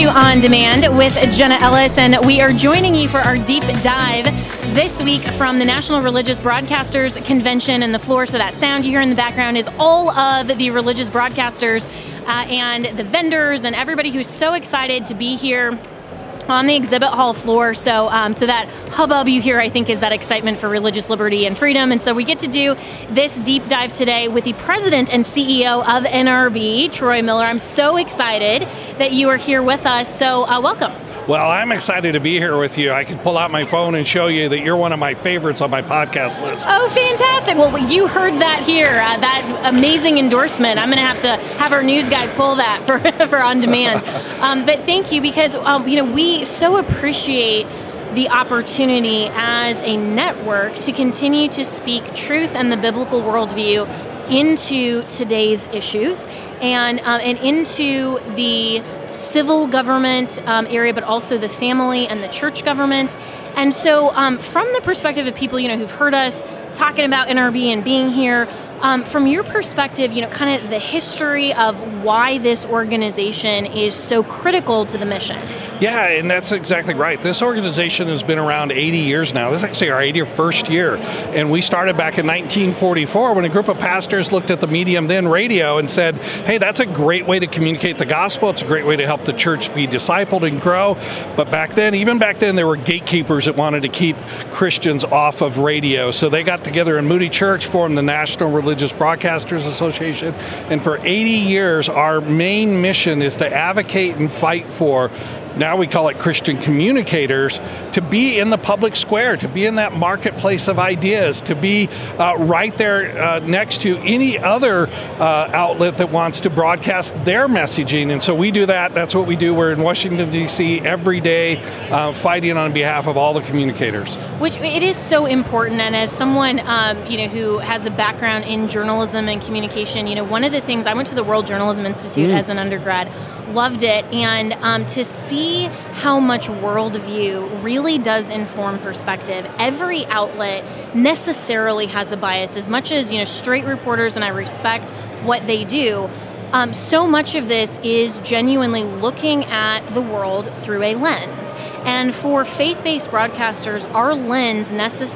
On Demand with Jenna Ellis, and we are joining you for our deep dive this week from the National Religious Broadcasters Convention and the floor. So that sound you hear in the background is all of the religious broadcasters and the vendors and everybody who's so excited to be here on the exhibit hall floor. So that hubbub you hear, I think, is that excitement for religious liberty and freedom. And so we get to do this deep dive today with the president and CEO of NRB, Troy Miller. I'm so excited that you are here with us. So welcome. Well, I'm excited to be here with you. I could pull out my phone and show you that you're one of my favorites on my podcast list. Oh, fantastic. Well, you heard that here, that amazing endorsement. I'm going to have our news guys pull that for On Demand. But thank you, because we so appreciate the opportunity as a network to continue to speak truth and the biblical worldview into today's issues and into the civil government area, but also the family and the church government. And so from the perspective of people, who've heard us talking about NRB and being here, from your perspective, kind of the history of why this organization is so critical to the mission. Yeah, and that's exactly right. This organization has been around 80 years now. This is actually our 81st year. And we started back in 1944 when a group of pastors looked at the medium, then radio, and said, hey, that's a great way to communicate the gospel. It's a great way to help the church be discipled and grow. But even back then, there were gatekeepers that wanted to keep Christians off of radio. So they got together in Moody Church, formed the National Religious Broadcasters Association. And for 80 years, our main mission is to advocate and fight for, now we call it Christian communicators, to be in the public square, to be in that marketplace of ideas, to be right there next to any other outlet that wants to broadcast their messaging. And so we do that. That's what we do. We're in Washington, D.C. every day fighting on behalf of all the communicators. Which it is so important. And as someone who has a background in journalism and communication, one of the things, I went to the World Journalism Institute as an undergrad, loved it, and to see how much worldview really does inform perspective. Every outlet necessarily has a bias. As much as straight reporters, and I respect what they do, so much of this is genuinely looking at the world through a lens. And for faith-based broadcasters, our lens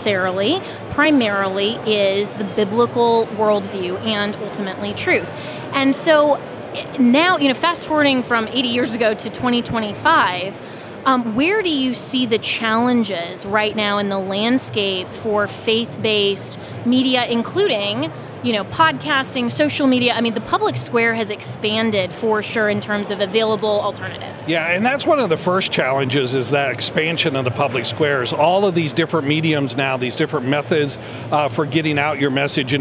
primarily is the biblical worldview and ultimately truth. And so now, fast forwarding from 80 years ago to 2025, where do you see the challenges right now in the landscape for faith-based media, including podcasting, social media? I mean, the public square has expanded for sure in terms of available alternatives. Yeah, and that's one of the first challenges, is that expansion of the public squares. All of these different mediums now, these different methods for getting out your message.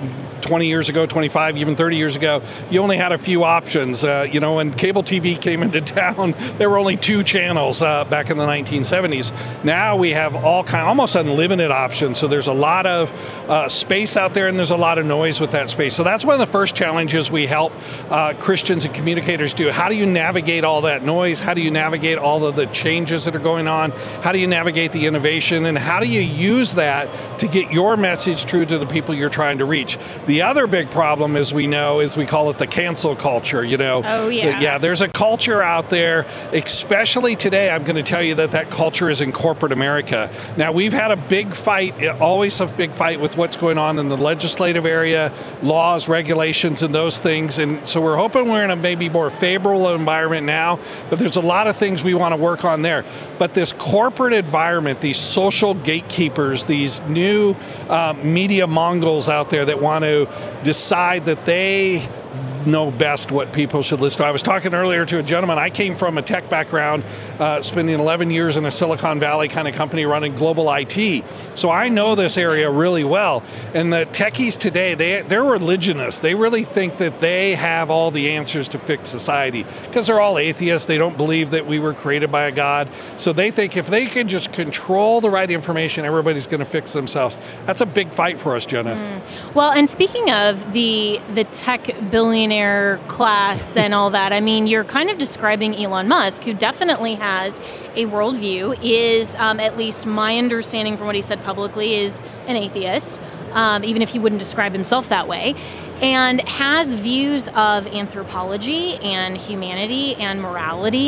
20 years ago, 25, even 30 years ago, you only had a few options. When cable TV came into town, there were only 2 channels back in the 1970s. Now we have almost unlimited options. So there's a lot of space out there, and there's a lot of noise with that space. So that's one of the first challenges we help Christians and communicators do. How do you navigate all that noise? How do you navigate all of the changes that are going on? How do you navigate the innovation? And how do you use that to get your message true to the people you're trying to reach? The other big problem, as we know, is we call it the cancel culture. Oh, yeah. Yeah, there's a culture out there, especially today. I'm going to tell you that culture is in corporate America. Now, we've had a big fight, always a big fight with what's going on in the legislative area, laws, regulations, and those things. And so we're hoping we're in a maybe more favorable environment now, but there's a lot of things we want to work on there. But this corporate environment, these social gatekeepers, these new media Mongols out there that want to decide that they know best what people should listen to. I was talking earlier to a gentleman. I came from a tech background, spending 11 years in a Silicon Valley kind of company running global IT. So I know this area really well. And the techies today, they're religionists. They really think that they have all the answers to fix society because they're all atheists. They don't believe that we were created by a God. So they think if they can just control the right information, everybody's going to fix themselves. That's a big fight for us, Jenna. Well, and speaking of the tech billionaire class and all that, I mean, you're kind of describing Elon Musk, who definitely has a worldview, is, at least my understanding from what he said publicly, is an atheist, even if he wouldn't describe himself that way, and has views of anthropology and humanity and morality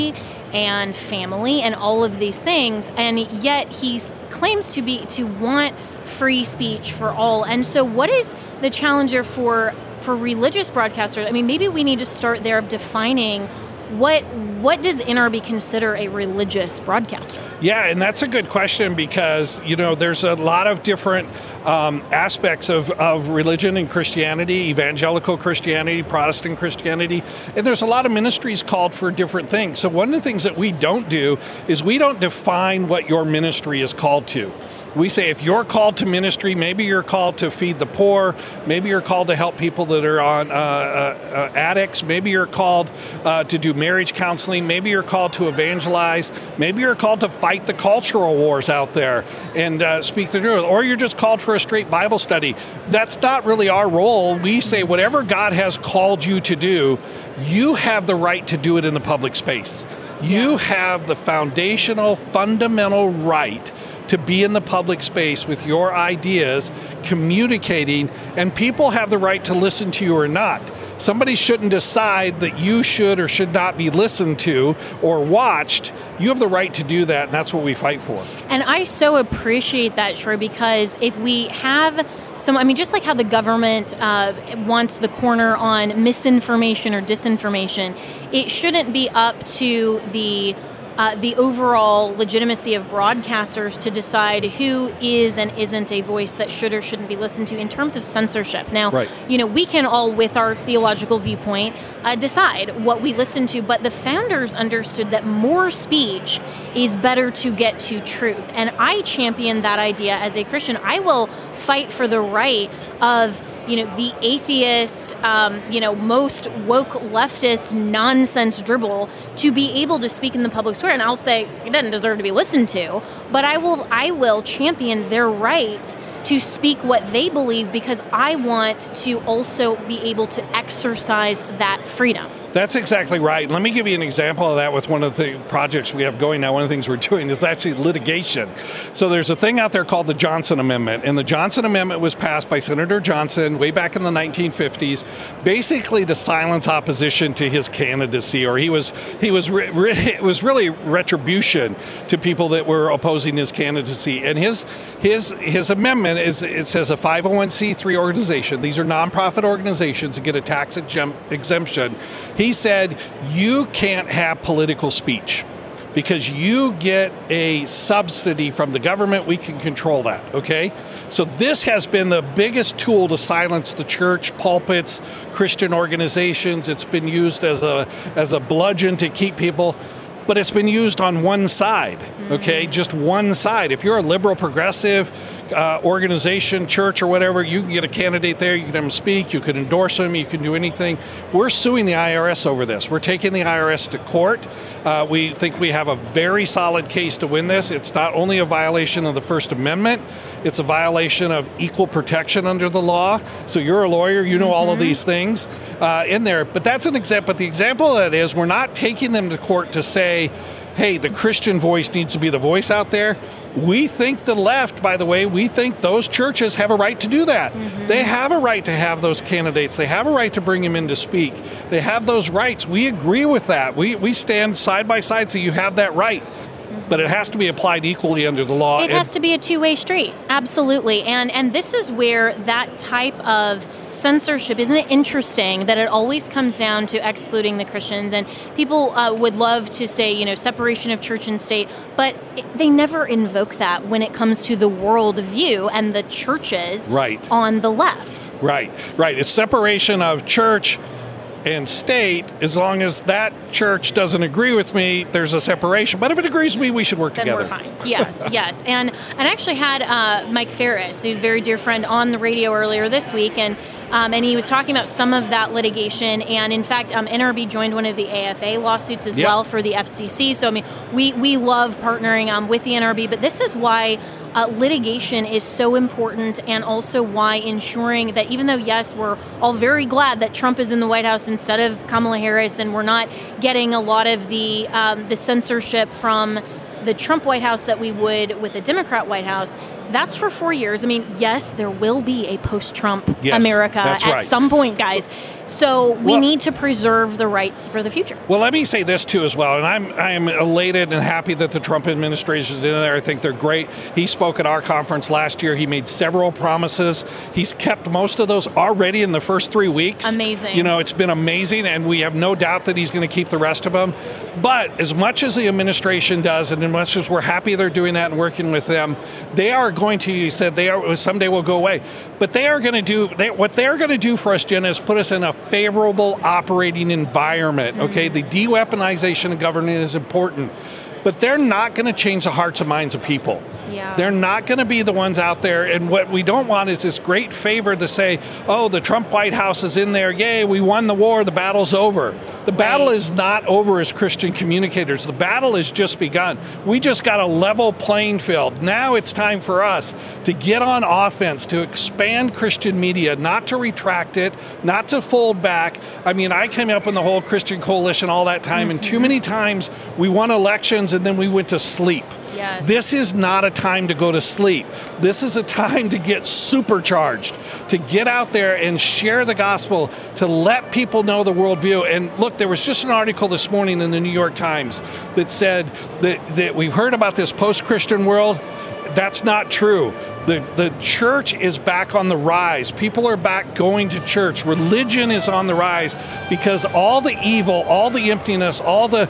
and family and all of these things, and yet he claims to want free speech for all. And so what is the challenge there for religious broadcasters? I mean, maybe we need to start there of defining what does NRB consider a religious broadcaster? Yeah, and that's a good question because, there's a lot of different aspects of religion and Christianity, evangelical Christianity, Protestant Christianity, and there's a lot of ministries called for different things. So one of the things that we don't do is we don't define what your ministry is called to. We say if you're called to ministry, maybe you're called to feed the poor, maybe you're called to help people that are on addicts, maybe you're called to do marriage counseling, maybe you're called to evangelize, maybe you're called to fight the cultural wars out there and speak the truth, or you're just called for a straight Bible study. That's not really our role. We say whatever God has called you to do, you have the right to do it in the public space. You have the fundamental right to be in the public space with your ideas, communicating, and people have the right to listen to you or not. Somebody shouldn't decide that you should or should not be listened to or watched. You have the right to do that, and that's what we fight for. And I so appreciate that, Troy, because if we have just like how the government wants the corner on misinformation or disinformation, it shouldn't be up to the overall legitimacy of broadcasters to decide who is and isn't a voice that should or shouldn't be listened to in terms of censorship. Now, right. We can all, with our theological viewpoint, decide what we listen to, but the founders understood that more speech is better to get to truth. And I champion that idea as a Christian. I will fight for the right of the atheist, most woke leftist nonsense dribble to be able to speak in the public square. And I'll say it doesn't deserve to be listened to, but I will champion their right to speak what they believe because I want to also be able to exercise that freedom. That's exactly right. Let me give you an example of that with one of the projects we have going now. One of the things we're doing is actually litigation. So there's a thing out there called the Johnson Amendment, and the Johnson Amendment was passed by Senator Johnson way back in the 1950s, basically to silence opposition to his candidacy, or it was really retribution to people that were opposing his candidacy. And his amendment it says a 501c3 organization. These are nonprofit organizations that get a tax exemption. He said, you can't have political speech because you get a subsidy from the government. We can control that, okay? So this has been the biggest tool to silence the church, pulpits, Christian organizations. It's been used as a bludgeon to keep people, but it's been used on one side, okay? Just one side. If you're a liberal, progressive organization, church, or whatever, you can get a candidate there, you can have them speak, you can endorse them, you can do anything. We're suing the IRS over this. We're taking the IRS to court. We think we have a very solid case to win this. It's not only a violation of the First Amendment, it's a violation of equal protection under the law. So you're a lawyer, you know all of these things in there. But that's an example. But the example of that is we're not taking them to court to say, hey, the Christian voice needs to be the voice out there. We think the left, by the way, we think those churches have a right to do that. They have a right to have those candidates. They have a right to bring them in to speak. They have those rights. We agree with that. We stand side by side, so you have that right. But it has to be applied equally under the law. It has to be a two-way street, absolutely. And this is where that type of censorship, isn't it interesting that it always comes down to excluding the Christians? And people would love to say, separation of church and state, but they never invoke that when it comes to the world view and the churches on the left. Right. It's separation of church and state. As long as that church doesn't agree with me, there's a separation. But if it agrees with me, we should work together. Then we're fine. Yes. And I actually had Mike Ferris, who's a very dear friend, on the radio earlier this week, and he was talking about some of that litigation. And in fact, NRB joined one of the AFA lawsuits as well for the FCC. So we love partnering with the NRB. But this is why litigation is so important, and also why ensuring that even though, yes, we're all very glad that Trump is in the White House instead of Kamala Harris, and we're not getting a lot of the censorship from the Trump White House that we would with the Democrat White House, that's for 4 years. I mean, yes, there will be a post-Trump Yes, America that's at right. some point, guys. So we need to preserve the rights for the future. Well, let me say this too as well, and I am elated and happy that the Trump administration is in there. I think they're great. He spoke at our conference last year. He made several promises. He's kept most of those already in the first 3 weeks. Amazing. You know, it's been amazing, and we have no doubt that he's going to keep the rest of them. But as much as the administration does, and as much as we're happy they're doing that and working with them, they are going to, you said, someday will go away. But they are going to do, what they're going to do for us, Jenna, is put us in a favorable operating environment, okay? The de-weaponization of government is important, but they're not going to change the hearts and minds of people. Yeah. They're not going to be the ones out there, and what we don't want is this great favor to say, oh, the Trump White House is in there, yay, we won the war, the battle's over. The battle is not over as Christian communicators. The battle has just begun. We just got a level playing field. Now it's time for us to get on offense, to expand Christian media, not to retract it, not to fold back. I mean, I came up in the whole Christian coalition all that time, and too many times we won elections and then we went to sleep. Yes. This is not a time to go to sleep. This is a time to get supercharged, to get out there and share the gospel, to let people know the worldview. And look, there was just an article this morning in the New York Times that said that we've heard about this post-Christian world. That's not true. The church is back on the rise. People are back going to church. Religion is on the rise because all the evil, all the emptiness, all the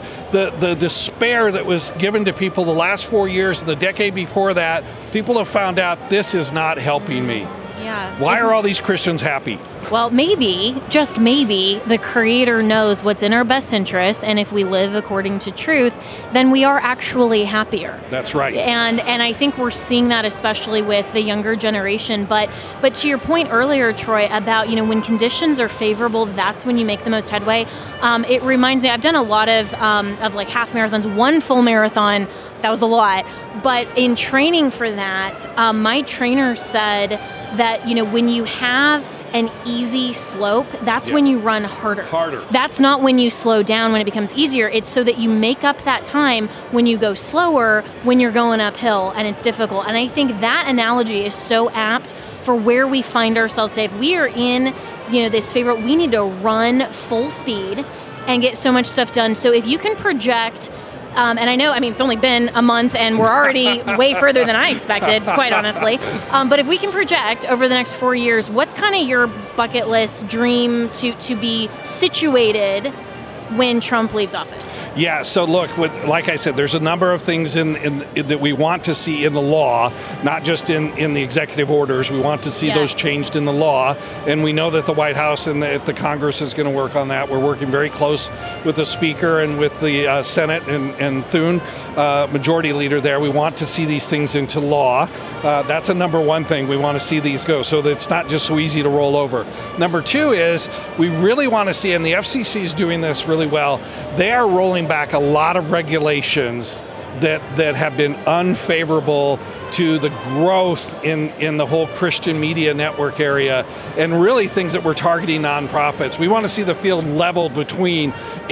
despair that was given to people the last 4 years and the decade before that, people have found out this is not helping me. Yeah. Why are all these Christians happy? Well, maybe, just maybe, the Creator knows what's in our best interest, and if we live according to truth, then we are actually happier. That's right. And I think we're seeing that especially with the younger generation. But to your point earlier, Troy, about, you know, when conditions are favorable, that's when you make the most headway. It reminds me, I've done a lot of like half marathons, one full marathon. That was a lot. But in training for that, my trainer said that, you know, when you have an easy slope, that's when you run harder. That's not when you slow down when it becomes easier. It's so that you make up that time when you go slower, when you're going uphill and it's difficult. And I think that analogy is so apt for where we find ourselves today. If we are in, you know, this favorite, we need to run full speed and get so much stuff done. So if you can project, and I know, I mean, it's only been a month and we're already way further than I expected, quite honestly. But if we can project over the next 4 years, what's kind of your bucket list dream to be situated when Trump leaves office? Yeah, so look, like I said, there's a number of things in that we want to see in the law, not just in the executive orders. We want to see those changed in the law, and we know that the White House and the Congress is going to work on that. We're working very close with the Speaker and with the Senate and Thune, Majority Leader there. We want to see these things into law. That's a number one thing. We want to see these go so that it's not just so easy to roll over. Number two is we really want to see, and the FCC is doing this really well, they are rolling back a lot of regulations that have been unfavorable to the growth in the whole Christian media network area, and really things that we're targeting nonprofits. We want to see the field leveled between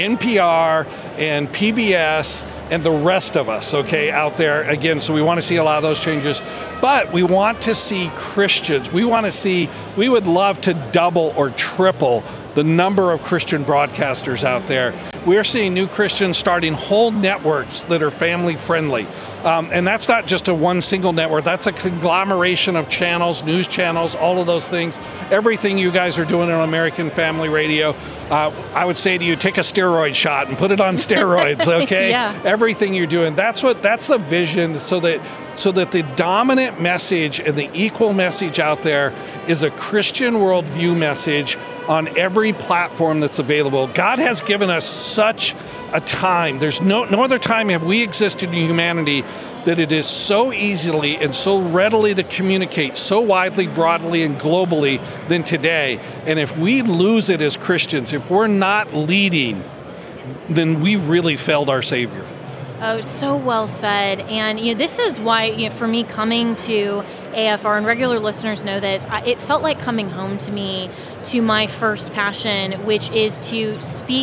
NPR and PBS and the rest of us, okay, out there again. So we want to see a lot of those changes, but we want to see Christians. We would love to double or triple the number of Christian broadcasters out there. We're seeing new Christians starting whole networks that are family friendly. And that's not just a one single network. That's a conglomeration of channels, news channels, all of those things. Everything you guys are doing on American Family Radio, I would say to you, take a steroid shot and put it on steroids, okay? Yeah. Everything you're doing. That's the vision, so that the dominant message and the equal message out there is a Christian worldview message on every platform that's available. God has given us such a time. There's no other time have we existed in humanity that it is so easily and so readily to communicate so widely, broadly, and globally than today. And if we lose it as Christians, if we're not leading, then we've really failed our Savior. Oh, so well said. And this is why, for me, coming to AFR, and regular listeners know this, it felt like coming home to me, to my first passion, which is to speak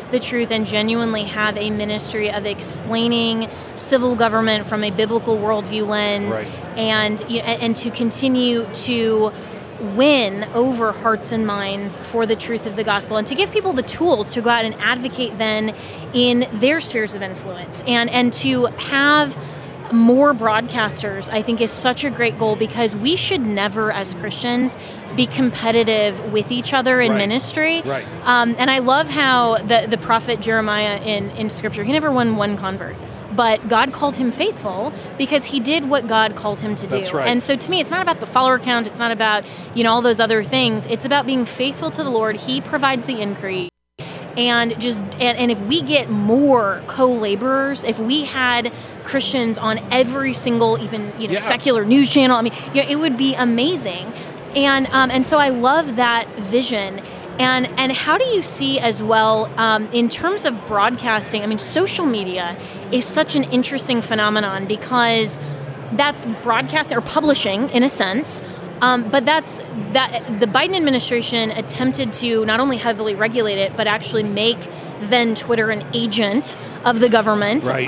the truth and genuinely have a ministry of explaining civil government from a biblical worldview lens, right. and to continue to win over hearts and minds for the truth of the gospel, and to give people the tools to go out and advocate then in their spheres of influence, and to have more broadcasters, I think, is such a great goal, because we should never, as Christians, be competitive with each other in ministry. Right. And I love how the prophet Jeremiah in Scripture, he never won one convert, but God called him faithful because he did what God called him to do. That's right. And so to me, it's not about the follower count. It's not about, all those other things. It's about being faithful to the Lord. He provides the increase. And if we get more co-laborers, if we had Christians on every single, even secular news channel, it would be amazing. And so I love that vision. And how do you see as well, in terms of broadcasting? Social media is such an interesting phenomenon, because that's broadcasting or publishing in a sense. But the Biden administration attempted to not only heavily regulate it, but actually make then Twitter an agent of the government. Right.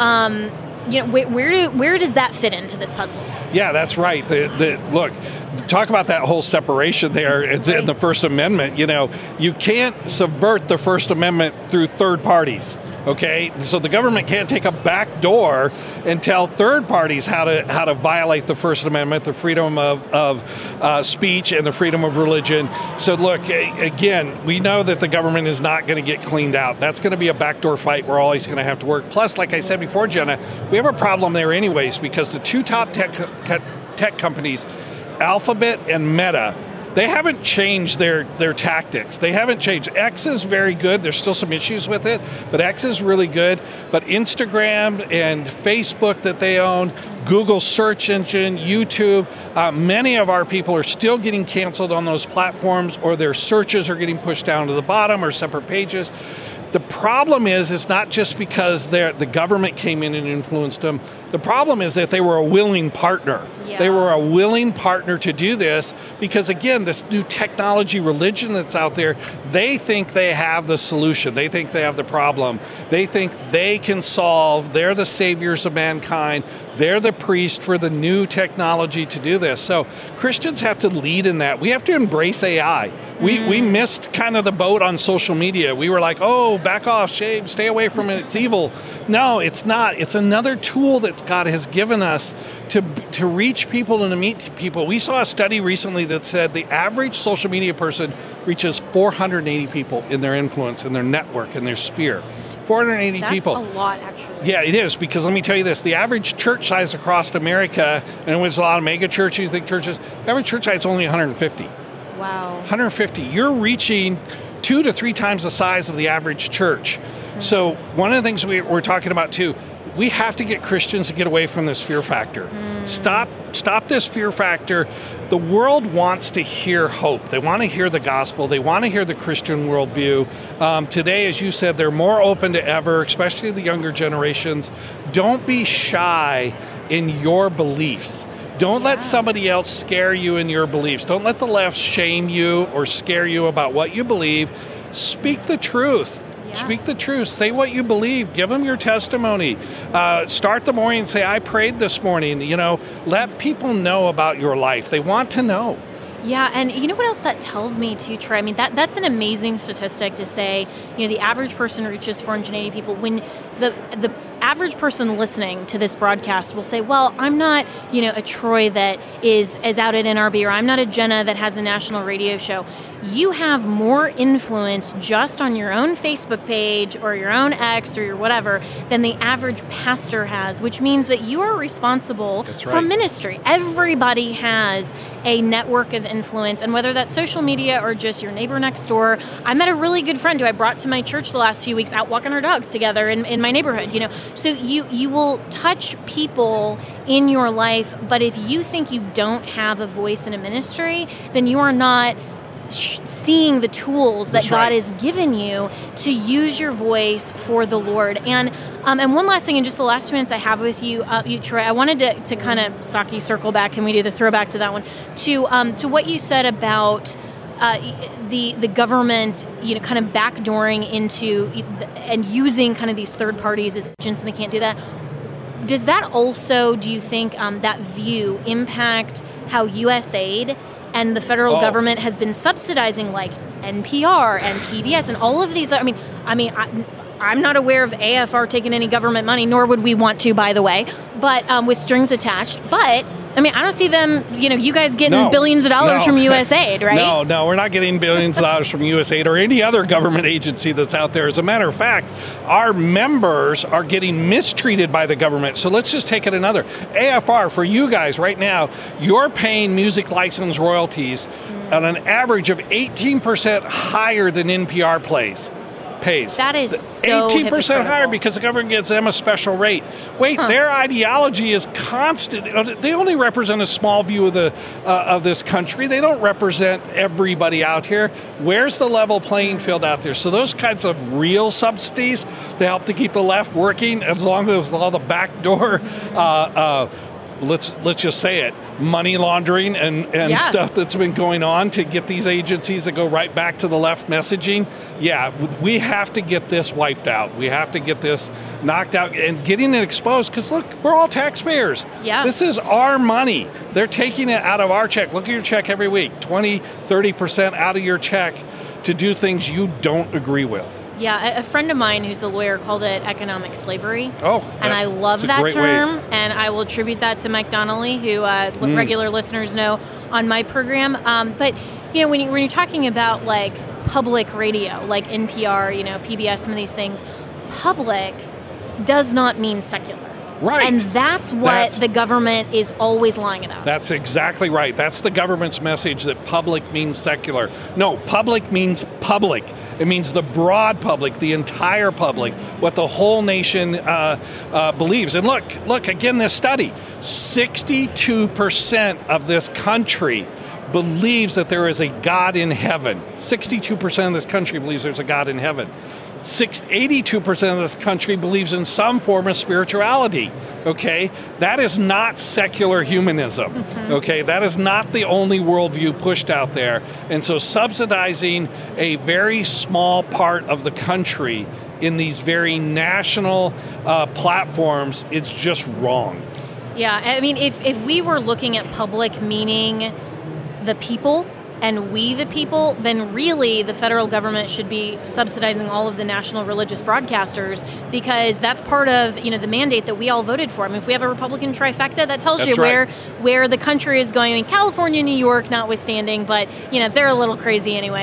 Where does that fit into this puzzle? Yeah, that's right. Look, talk about that whole separation there in the First Amendment. You can't subvert the First Amendment through third parties. Okay, so the government can't take a back door and tell third parties how to violate the First Amendment, the freedom of speech and the freedom of religion. So look, again, we know that the government is not going to get cleaned out. That's going to be a backdoor fight. We're always going to have to work. Plus, like I said before, Jenna, we have a problem there anyways, because the two top tech companies, Alphabet and Meta, they haven't changed their tactics. They haven't changed. X is very good. There's still some issues with it, but X is really good. But Instagram and Facebook that they own, Google search engine, YouTube, many of our people are still getting canceled on those platforms, or their searches are getting pushed down to the bottom or separate pages. The problem is, it's not just because the government came in and influenced them. The problem is that they were a willing partner. Yeah. They were a willing partner to do this because, again, this new technology religion that's out there, they think they have the solution. They think they have the problem. They think they can solve. They're the saviors of mankind. They're the priest for the new technology to do this. So Christians have to lead in that. We have to embrace AI. We missed kind of the boat on social media. We were like, oh, back off, shame, stay away from it, it's evil. No, it's not. It's another tool that God has given us to reach people and to meet people. We saw a study recently that said the average social media person reaches 480 people in their influence, in their network, in their sphere. 480 people. That's a lot, actually. Yeah, it is, because let me tell you this, the average church size across America, and there's a lot of mega churches, think churches, the average church size is only 150. Wow. 150. You're reaching 2 to 3 times the size of the average church. Mm-hmm. So one of the things we're talking about too, we have to get Christians to get away from this fear factor. Stop this fear factor. The world wants to hear hope. They want to hear the gospel. They want to hear the Christian worldview. Today, as you said, they're more open to ever, especially the younger generations. Don't be shy in your beliefs. Don't let somebody else scare you in your beliefs. Don't let the left shame you or scare you about what you believe. Speak the truth. Yeah. Speak the truth. Say what you believe. Give them your testimony. Start the morning and say, I prayed this morning. Let people know about your life. They want to know. Yeah, and you know what else that tells me too, Troy? That's an amazing statistic to say, the average person reaches 480 people. When the average person listening to this broadcast will say, well, I'm not, a Troy that is out at NRB, or I'm not a Jenna that has a national radio show. You have more influence just on your own Facebook page or your own X or your whatever than the average pastor has, which means that you are responsible for ministry. Everybody has a network of influence, and whether that's social media or just your neighbor next door. I met a really good friend who I brought to my church the last few weeks, out walking our dogs together in my neighborhood, So you will touch people in your life, but if you think you don't have a voice in a ministry, then you are not seeing the tools that God has given you to use your voice for the Lord. And one last thing, in just the last 2 minutes I have with you, Troy, I wanted to kind of, Saki, circle back. Can we do the throwback to that one? To what you said about the government, kind of backdooring into and using kind of these third parties as agents, and they can't do that. Does that also, do you think, that view impact how USAID and the federal government has been subsidizing like NPR and PBS and all of these? I'm not aware of AFR taking any government money, nor would we want to, by the way, but with strings attached. But I don't see them, you guys getting billions of dollars from USAID, right? No, we're not getting billions of dollars from USAID or any other government agency that's out there. As a matter of fact, our members are getting mistreated by the government. So let's just take it another. AFR, for you guys right now, you're paying music license royalties at an average of 18% higher than NPR pays. That is so 18% higher because the government gives them a special rate. Wait, their ideology is constant. They only represent a small view of this country. They don't represent everybody out here. Where's the level playing field out there? So those kinds of real subsidies to help to keep the left working, as long as all the backdoor let's just say it, money laundering and stuff that's been going on to get these agencies that go right back to the left messaging. Yeah, we have to get this wiped out. We have to get this knocked out and getting it exposed, because look, we're all taxpayers. Yeah. This is our money. They're taking it out of our check. Look at your check every week, 20, 30% out of your check to do things you don't agree with. Yeah, a friend of mine who's a lawyer called it economic slavery. Oh, and I love that term, and I will attribute that to Mike Donnelly, who regular listeners know on my program. But when you're talking about like public radio, like NPR, PBS, some of these things, public does not mean secular. Right. And that's what the government is always lying about. That's exactly right. That's the government's message, that public means secular. No, public means public. It means the broad public, the entire public, what the whole nation believes. And look, again, this study, 62% of this country believes that there is a God in heaven. 62% of this country believes there's a God in heaven. 82% of this country believes in some form of spirituality, okay? That is not secular humanism, okay? That is not the only worldview pushed out there. And so subsidizing a very small part of the country in these very national platforms, it's just wrong. Yeah, if we were looking at public meaning the people, and we the people, then really the federal government should be subsidizing all of the national religious broadcasters, because that's part of the mandate that we all voted for. If we have a Republican trifecta, that tells you where the country is going. California, New York notwithstanding, but they're a little crazy anyway.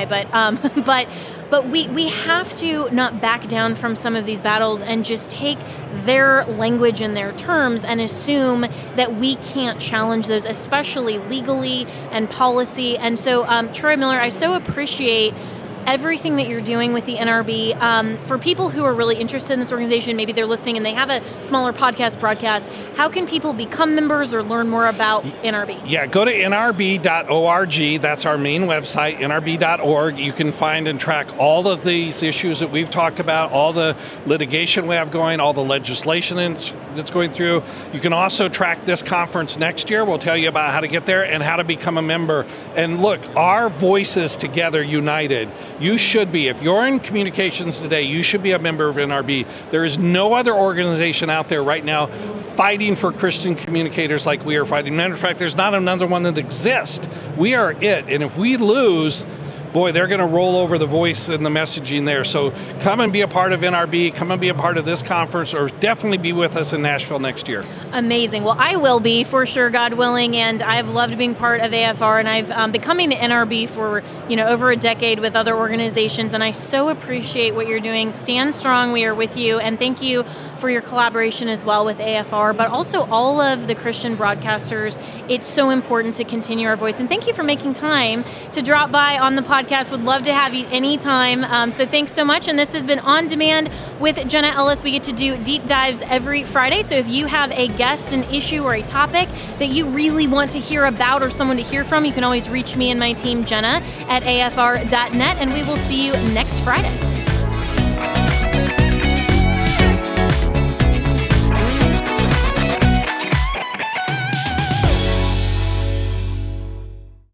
But we have to not back down from some of these battles and just take their language and their terms and assume that we can't challenge those, especially legally and policy. And so, Troy Miller, I so appreciate everything that you're doing with the NRB. For people who are really interested in this organization, maybe they're listening and they have a smaller podcast broadcast, how can people become members or learn more about NRB? Yeah, go to nrb.org. That's our main website, nrb.org. You can find and track all of these issues that we've talked about, all the litigation we have going, all the legislation that's going through. You can also track this conference next year. We'll tell you about how to get there and how to become a member. And look, our voices together, united. You should be. If you're in communications today, you should be a member of NRB. There is no other organization out there right now fighting for Christian communicators like we are fighting. Matter of fact, there's not another one that exists. We are it. And if we lose, boy, they're going to roll over the voice and the messaging there. So come and be a part of NRB. Come and be a part of this conference, or definitely be with us in Nashville next year. Amazing. Well, I will be for sure, God willing, and I've loved being part of AFR, and I've been coming to NRB for over a decade with other organizations, and I so appreciate what you're doing. Stand strong. We are with you, and thank you for your collaboration as well with AFR, but also all of the Christian broadcasters. It's so important to continue our voice, and thank you for making time to drop by on the podcast. Would love to have you anytime. So thanks so much, and this has been On Demand with Jenna Ellis. We get to do deep dives every Friday, so if you have a guest, an issue, or a topic that you really want to hear about or someone to hear from, you can always reach me and my team, Jenna, at afr.net, and we will see you next Friday.